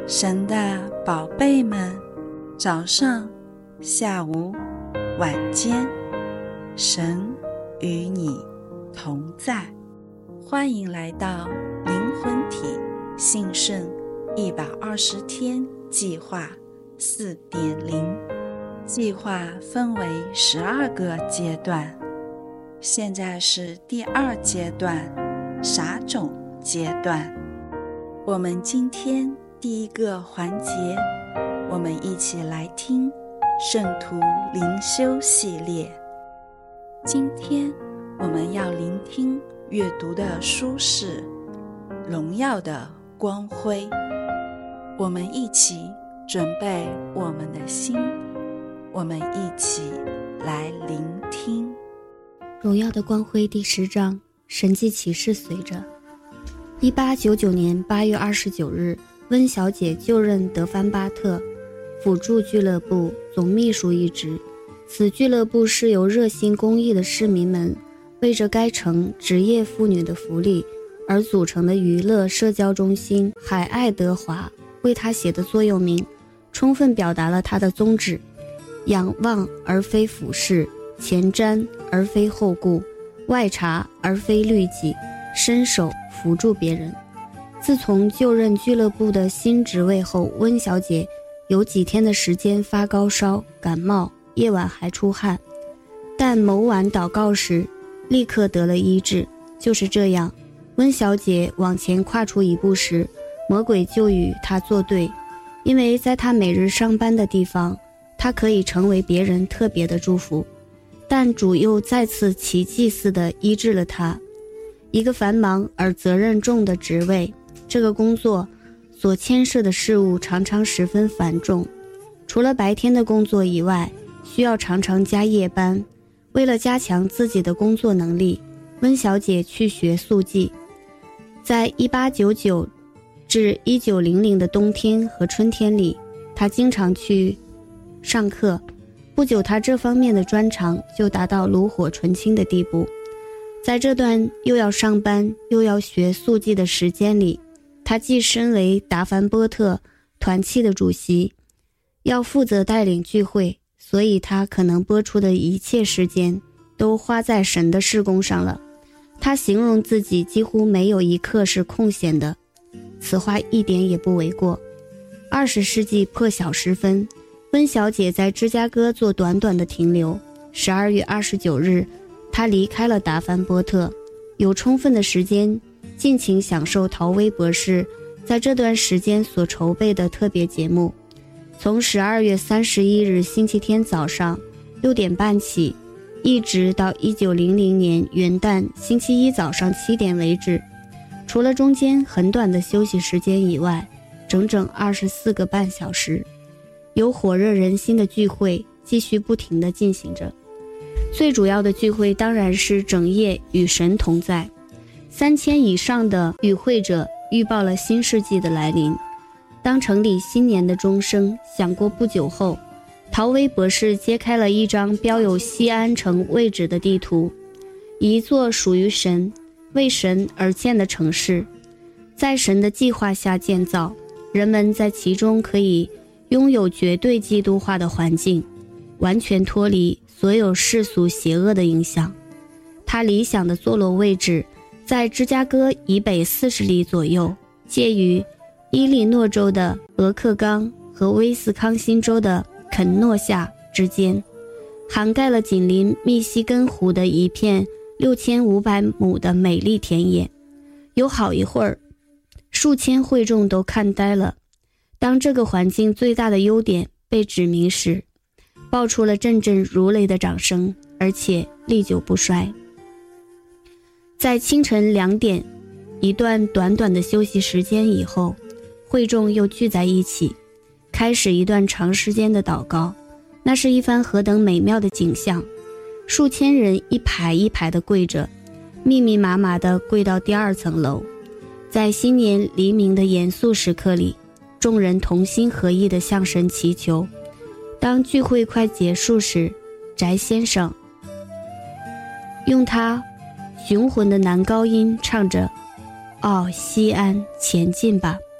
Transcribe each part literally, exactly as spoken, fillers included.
神的宝贝们，早上、下午、晚间，神与你同在。欢迎来到灵魂体兴盛一百二十天计划 四点零。 计划分为十二个阶段，现在是第二阶段，撒种阶段。我们今天第一个环节，我们一起来听圣徒灵修系列。今天我们要聆听阅读的书是《荣耀的光辉》。我们一起准备我们的心，我们一起来聆听。 荣耀的光辉第十章，神迹启示随着。一八九九年八月二十九日，温小姐就任德芬巴特辅助俱乐部总秘书一职。此俱乐部是由热心公益的市民们为着该城职业妇女的福利而组成的娱乐社交中心海爱德华为他写的座右铭，充分表达了他的宗旨：仰望而非俯视，前瞻而非后顾，外察而非虑己，伸手扶助别人。自从就任俱乐部的新职位后，温小姐有几天的时间发高烧、感冒，夜晚还出汗，但某晚祷告时立刻得了医治。就是这样，温小姐往前跨出一步时，魔鬼就与她作对，因为在她每日上班的地方，她可以成为别人特别的祝福，但主又再次奇迹似的医治了她。一个繁忙而责任重的职位，这个工作所牵涉的事物常常十分繁重，除了白天的工作以外，需要常常加夜班。为了加强自己的工作能力，温小姐去学速记。在一八九九至一九零零的冬天和春天里，她经常去上课。不久，她这方面的专长就达到炉火纯青的地步。在这段又要上班又要学速记的时间里，他既身为达凡波特团契的主席，要负责带领聚会，所以他可能播出的一切时间都花在神的事工上了。他形容自己几乎没有一刻是空闲的，此话一点也不为过。二十世纪破晓时分，温小姐在芝加哥做短短的停留。十二月二十九日，她离开了达凡波特，有充分的时间尽情享受陶威博士在这段时间所筹备的特别节目。从十二月三十一日星期天早上六点半起，一直到一九零零年元旦星期一早上七点为止，除了中间很短的休息时间以外，整整二十四个半小时，有火热人心的聚会继续不停地进行着。最主要的聚会当然是整夜与神同在。三千以上的与会者预报了新世纪的来临。当城里新年的钟声响过不久后，陶威博士揭开了一张标有西安城位置的地图，一座属于神、为神而建的城市，在神的计划下建造，人们在其中可以拥有绝对基督化的环境，完全脱离所有世俗邪恶的影响。他理想的坐落位置在芝加哥以北四十里左右，介于伊利诺州的俄克冈和威斯康辛州的肯诺夏之间，涵盖了紧邻密西根湖的一片六千五百亩的美丽田野。有好一会儿，数千会众都看呆了。当这个环境最大的优点被指明时，爆出了阵阵如雷的掌声，而且历久不衰。在清晨两点，一段短短的休息时间以后，会众又聚在一起，开始一段长时间的祷告。那是一番何等美妙的景象！数千人一排一排地跪着，密密麻麻地跪到第二层楼。在新年黎明的严肃时刻里，众人同心合意地向神祈求。当聚会快结束时，翟先生用他雄浑的男高音唱着：“哦，西安，前进吧！”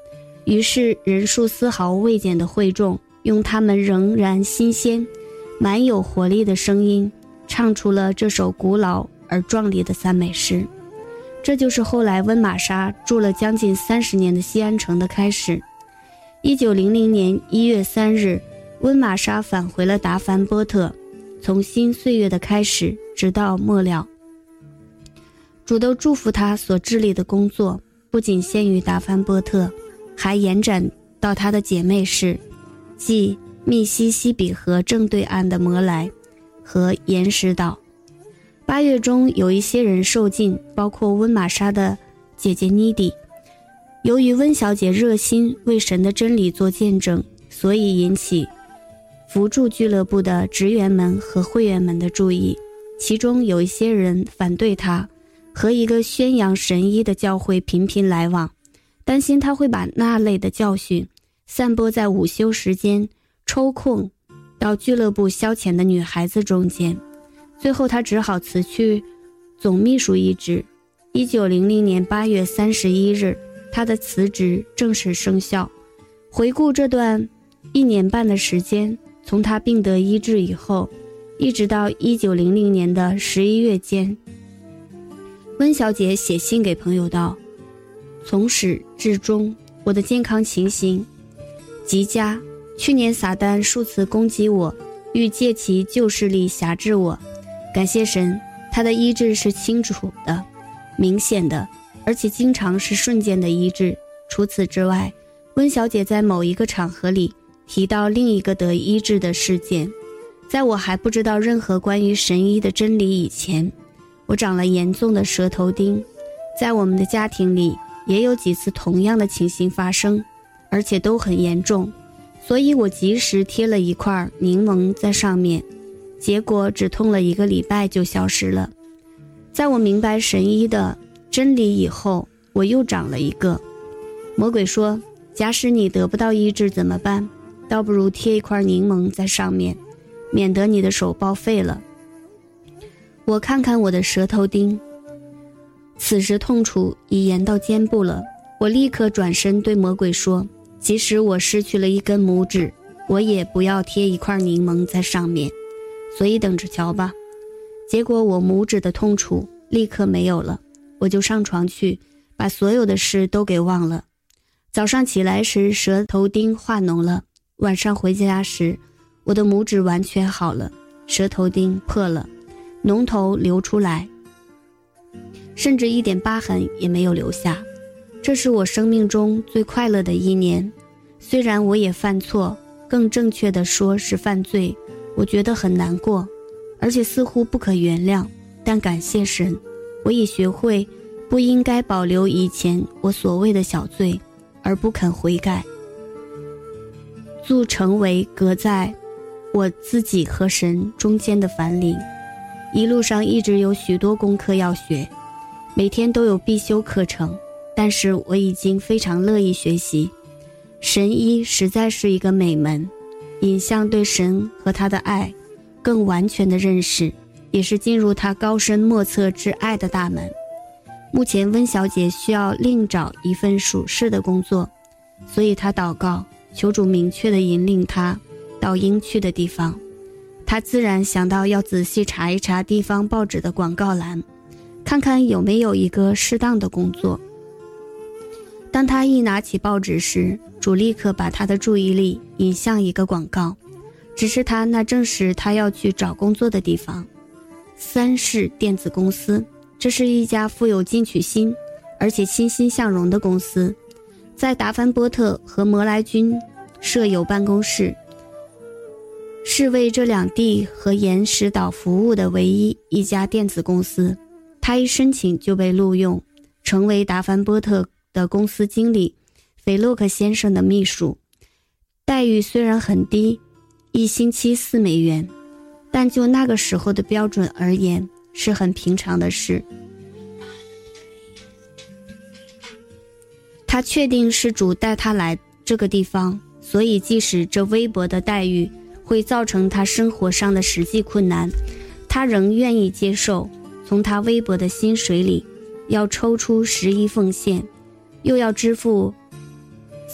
于是人数丝毫未减的会众用他们仍然新鲜、满有活力的声音唱出了这首古老而壮丽的赞美诗。这就是后来温玛莎住了将近三十年的西安城的开始。一九零零年一月三日，温玛莎返回了达凡波特，从新岁月的开始直到末了。主都祝福他所致力的工作不仅限于达凡波特，还延展到他的姐妹市，即密西西比河正对岸的摩莱和岩石岛。八月中有一些人受浸，包括温玛莎的姐姐妮迪。由于温小姐热心为神的真理做见证，所以引起扶助俱乐部的职员们和会员们的注意。其中有一些人反对她和一个宣扬神医的教会频频来往，担心他会把那类的教训散播在午休时间抽空到俱乐部消遣的女孩子中间。最后他只好辞去总秘书一职。一九零零年八月三十一日，他的辞职正式生效。回顾这段一年半的时间，从他病得医治以后，一直到一九零零年的十一月间，温小姐写信给朋友道：从始至终，我的健康情形极佳。去年撒旦数次攻击我，欲借其旧势力辖制我。感谢神，他的医治是清楚的、明显的，而且经常是瞬间的医治。除此之外，温小姐在某一个场合里提到另一个得医治的事件。在我还不知道任何关于神医的真理以前，我长了严重的舌头钉。在我们的家庭里也有几次同样的情形发生，而且都很严重，所以我及时贴了一块柠檬在上面，结果只痛了一个礼拜就消失了。在我明白神医的真理以后，我又长了一个。魔鬼说，假使你得不到医治怎么办？倒不如贴一块柠檬在上面，免得你的手报废了。我看看我的舌头钉，此时痛楚已延到肩部了。我立刻转身对魔鬼说，即使我失去了一根拇指，我也不要贴一块柠檬在上面，所以等着瞧吧。结果我拇指的痛楚立刻没有了，我就上床去，把所有的事都给忘了。早上起来时，舌头钉化脓了，晚上回家时，我的拇指完全好了，舌头钉破了，脓头流出来，甚至一点疤痕也没有留下。这是我生命中最快乐的一年。虽然我也犯错，更正确的说是犯罪，我觉得很难过，而且似乎不可原谅，但感谢神，我已学会不应该保留以前我所谓的小罪，而不肯悔改，足成为隔在我自己和神中间的樊篱。一路上一直有许多功课要学，每天都有必修课程，但是我已经非常乐意学习。神医实在是一个美门，引向对神和他的爱更完全的认识，也是进入他高深莫测之爱的大门。目前温小姐需要另找一份属世的工作，所以她祷告，求主明确地引领她到应去的地方。她自然想到要仔细查一查地方报纸的广告栏，看看有没有一个适当的工作。当她一拿起报纸时，主立刻把她的注意力引向一个广告，只是她那正是她要去找工作的地方。三世电子公司，这是一家富有进取心而且欣欣向荣的公司，在达芬波特和摩莱郡设有办公室，是为这两地和岩石岛服务的唯一一家电子公司。他一申请就被录用，成为达芬波特的公司经理菲洛克先生的秘书。待遇虽然很低，一星期四美元，但就那个时候的标准而言，是很平常的事。他确定是主带他来这个地方，所以即使这微薄的待遇会造成他生活上的实际困难，他仍愿意接受。从他微薄的薪水里要抽出十一奉献，又要支付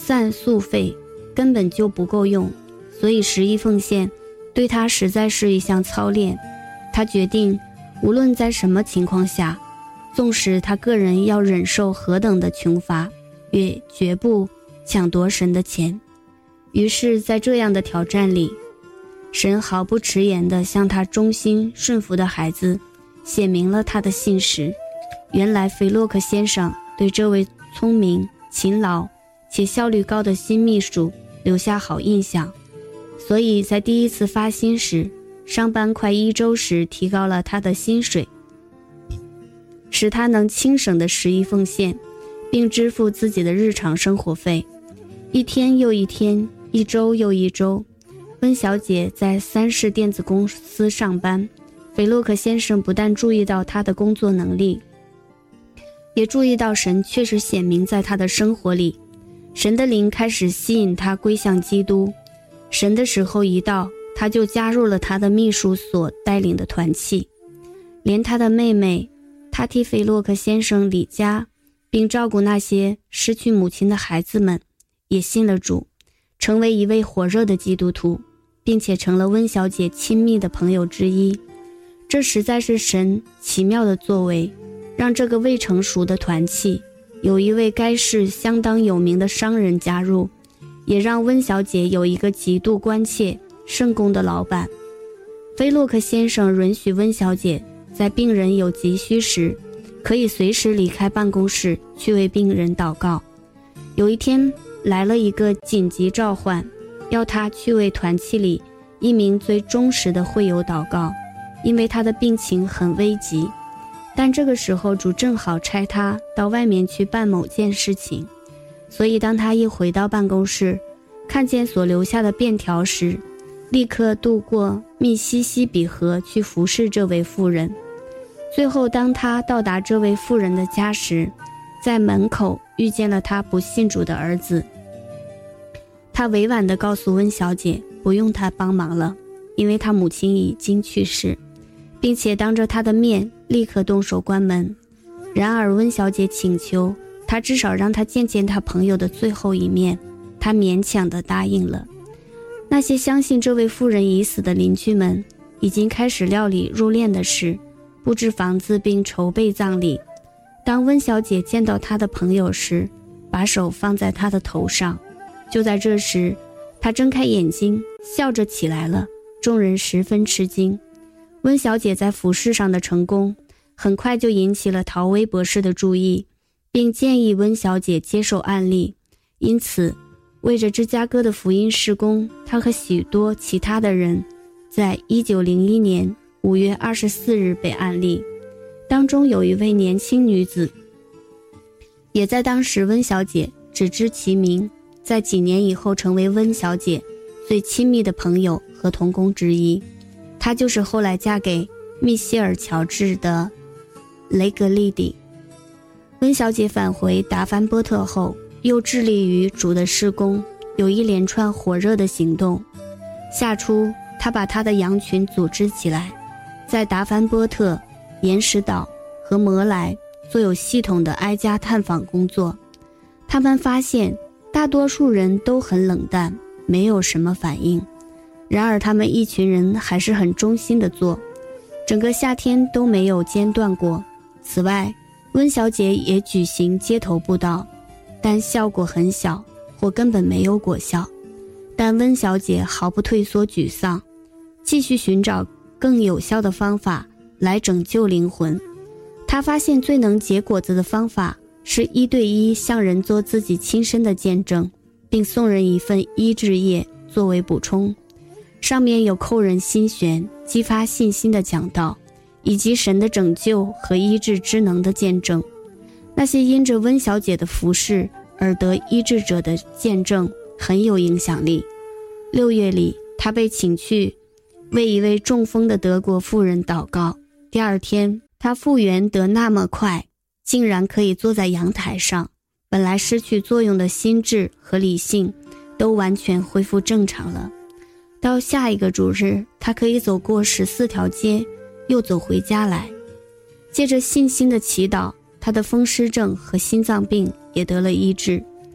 散宿费根本就不够用，所以十一奉献对他实在是一项操练。他决定无论在什么情况下，纵使他个人要忍受何等的穷乏，也绝不抢夺神的钱。于是在这样的挑战里，神毫不迟延地向他忠心顺服的孩子写明了他的信实。原来菲洛克先生对这位聪明、勤劳且效率高的新秘书留下好印象，所以在第一次发薪时，上班快一周时提高了他的薪水，使他能轻省的十一奉献，并支付自己的日常生活费。一天又一天，一周又一周，温小姐在三世电子公司上班。菲洛克先生不但注意到她的工作能力，也注意到神确实显明在她的生活里。神的灵开始吸引她归向基督。神的时候一到，她就加入了她的秘书所带领的团契。连她的妹妹，她替菲洛克先生理家，并照顾那些失去母亲的孩子们，也信了主，成为一位火热的基督徒，并且成了温小姐亲密的朋友之一。这实在是神奇妙的作为，让这个未成熟的团契有一位该市相当有名的商人加入，也让温小姐有一个极度关切圣工的老板。菲洛克先生允许温小姐在病人有急需时，可以随时离开办公室去为病人祷告。有一天来了一个紧急召唤，要她去为团契里一名最忠实的会友祷告，因为他的病情很危急。但这个时候主正好差他到外面去办某件事情，所以当他一回到办公室，看见所留下的便条时，立刻渡过密西西比河去服侍这位妇人。最后当他到达这位妇人的家时，在门口遇见了他不信主的儿子。他委婉地告诉温小姐不用他帮忙了，因为他母亲已经去世，并且当着他的面立刻动手关门。然而温小姐请求他至少让他见见他朋友的最后一面，他勉强地答应了。那些相信这位妇人已死的邻居们已经开始料理入殓的事，布置房子并筹备葬礼。当温小姐见到她的朋友时，把手放在他的头上。就在这时，她睁开眼睛笑着起来了，众人十分吃惊。温小姐在服事上的成功很快就引起了陶威博士的注意，并建议温小姐接受案例。因此为着芝加哥的福音事工，她和许多其他的人在一九零一年五月二十四日被案例。当中有一位年轻女子，也在当时温小姐只知其名，在几年以后成为温小姐最亲密的朋友和同工之一。她就是后来嫁给密歇尔乔治的雷格利迪。温小姐返回达凡波特后，又致力于主的事工，有一连串火热的行动。夏初她把她的羊群组织起来，在达凡波特、岩石岛和摩莱做有系统的挨家探访工作。他们发现大多数人都很冷淡，没有什么反应。然而他们一群人还是很忠心地做，整个夏天都没有间断过。此外，温小姐也举行街头布道，但效果很小，或根本没有果效。但温小姐毫不退缩沮丧，继续寻找更有效的方法来拯救灵魂。她发现最能结果子的方法是一对一向人做自己亲身的见证，并送人一份医治液作为补充，上面有扣人心弦、激发信心的讲道，以及神的拯救和医治之能的见证。那些因着温小姐的服侍而得医治者的见证很有影响力。六月里，她被请去为一位中风的德国妇人祷告。第二天，她复原得那么快，竟然可以坐在阳台上，本来失去作用的心智和理性都完全恢复正常了。到下一个主日，她可以走过十四条街，又走回家来。借着信心的祈祷，她的风湿症和心脏病也得了医治。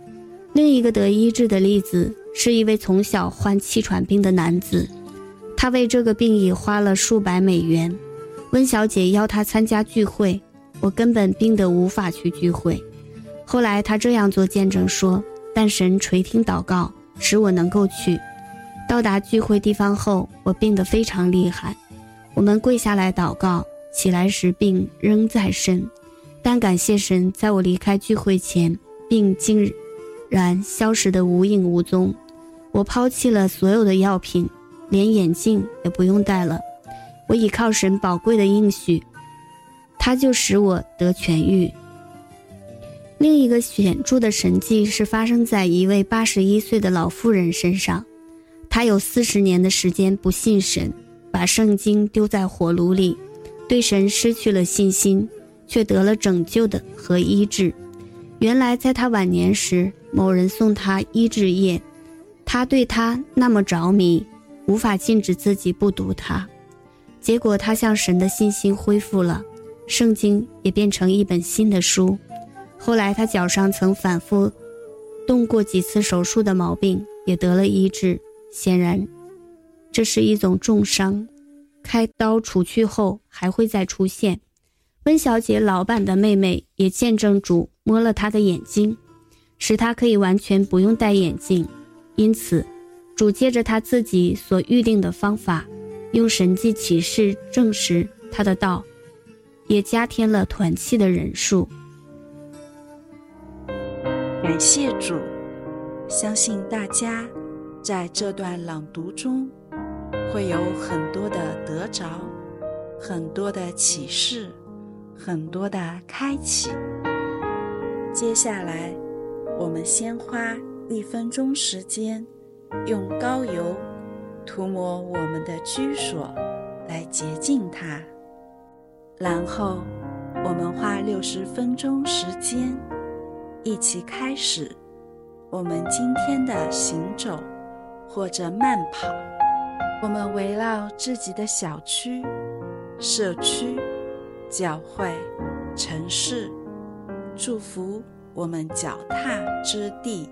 另一个得医治的例子是一位从小患气喘病的男子，他为这个病已花了数百美元。温小姐邀他参加聚会，我根本病得无法去聚会。后来他这样做见证说，但神垂听祷告，使我能够去。到达聚会地方后，我病得非常厉害，我们跪下来祷告，起来时病仍在身，但感谢神，在我离开聚会前，病竟然消失得无影无踪。我抛弃了所有的药品，连眼镜也不用戴了。我倚靠神宝贵的应许，他就使我得痊愈。另一个显著的神迹是发生在一位八十一岁的老妇人身上。她有四十年的时间不信神，把圣经丢在火炉里，对神失去了信心，却得了拯救的和医治。原来在她晚年时，某人送她医治液，她对她那么着迷，无法禁止自己不读它。结果她向神的信心恢复了，圣经也变成一本新的书。后来她脚上曾反复动过几次手术的毛病也得了医治。显然这是一种重伤，开刀除去后还会再出现。温小姐老板的妹妹也见证主摸了她的眼睛，使她可以完全不用戴眼镜。因此主借着她自己所预定的方法，用神迹启示证实她的道，也加添了团契的人数。 感谢主，相信大家在这段朗读中会有很多的得着，很多的启示，很多的开启。接下来我们先花一分钟时间，用膏油涂抹我们的居所来洁净它，然后我们花六十分钟时间一起开始我们今天的行走或者慢跑。我们围绕自己的小区、社区、教会、城市，祝福我们脚踏之地。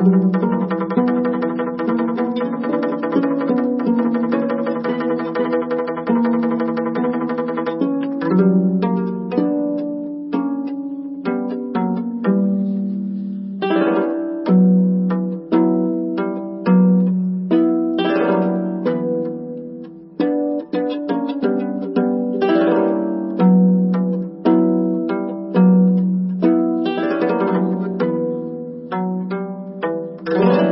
Thank you.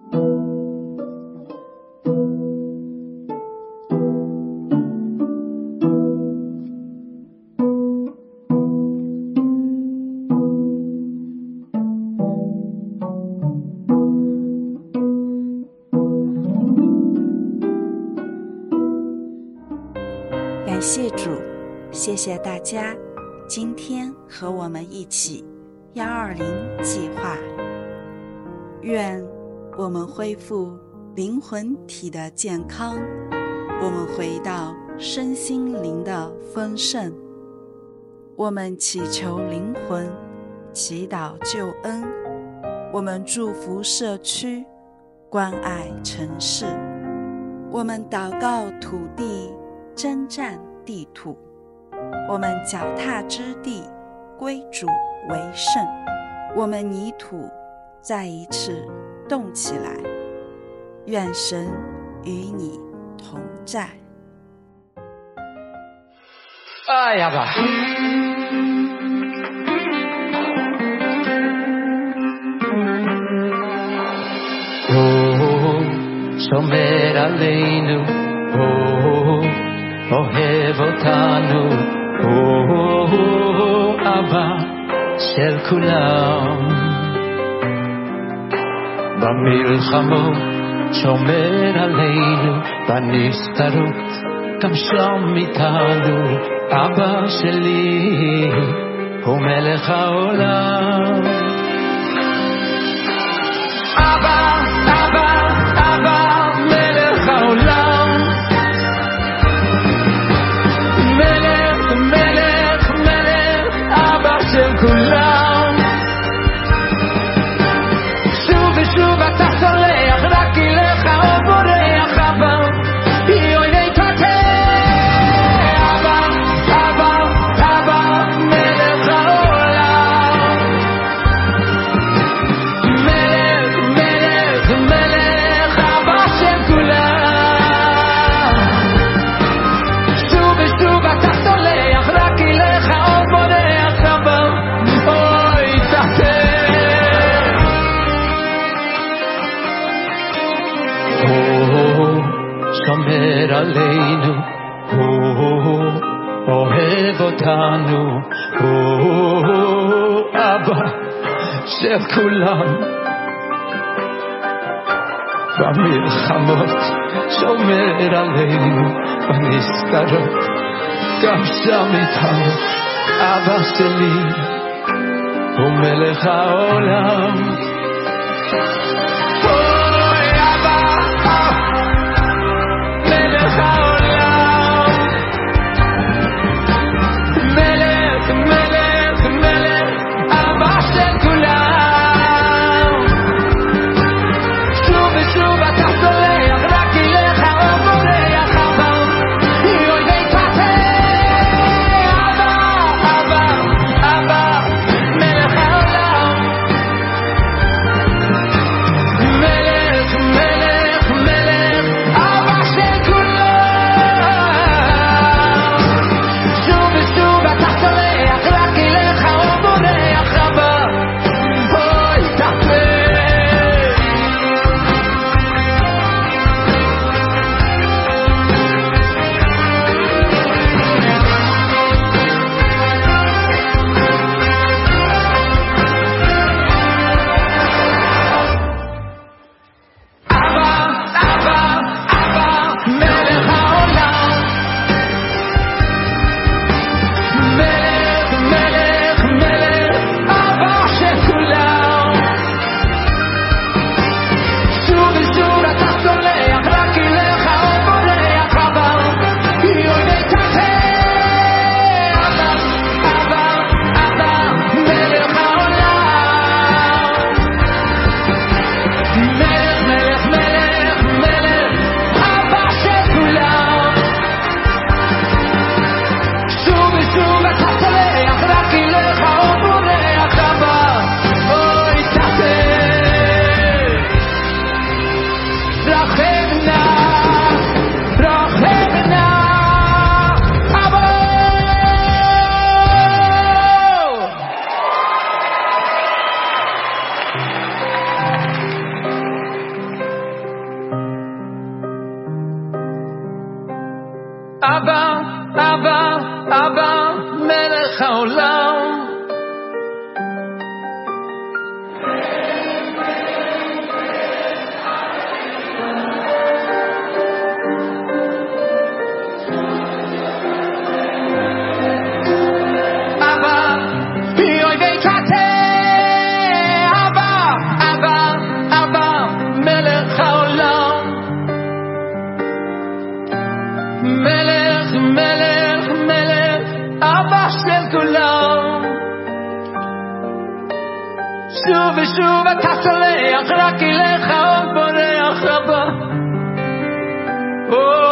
感谢主，谢谢大家今天和我们一起一二零计划。愿我们恢复灵魂体的健康，我们回到身心灵的丰盛。我们祈求灵魂，祈祷救恩，我们祝福社区，关爱城市，我们祷告土地，征战地土，我们脚踏之地归主为圣，我们泥土再一次动起来。愿神与你同在。 哎呀吧，哦，שומר עלינו, oh, אוהב אותנו, oh, אבא של כולם. במלחמות שומר עלינו, בנסתרות גם שם איתנו, אבא שלי הוא מלך העולם. אבא, אבא, אבא מלך העולם, מלך, מלך, מלך, אבא של כולם. שוב ושוב אתה סולח, רק אליך עוד בורח, אבא יוי נתתה. אבא, אבא, אבא מלך העולם, מלך, מלך, מלך, אבא של כולם. שוב ושוב אתה סולח, רק אליך עוד בורח, אבא אוי תתה. שומר עלינו, אוהב אותנו, אבא של כולם. במלחמות שומר עלינו, בנסתרות גם שם איתנו, אבא שלי הוא מלך העולם. אבא, אבא, אבא, מלך העולם. מלך, מלך, מלך, אבא של כולם. שוב ושוב אתה סולח, רק אליך עוד בורח אבא.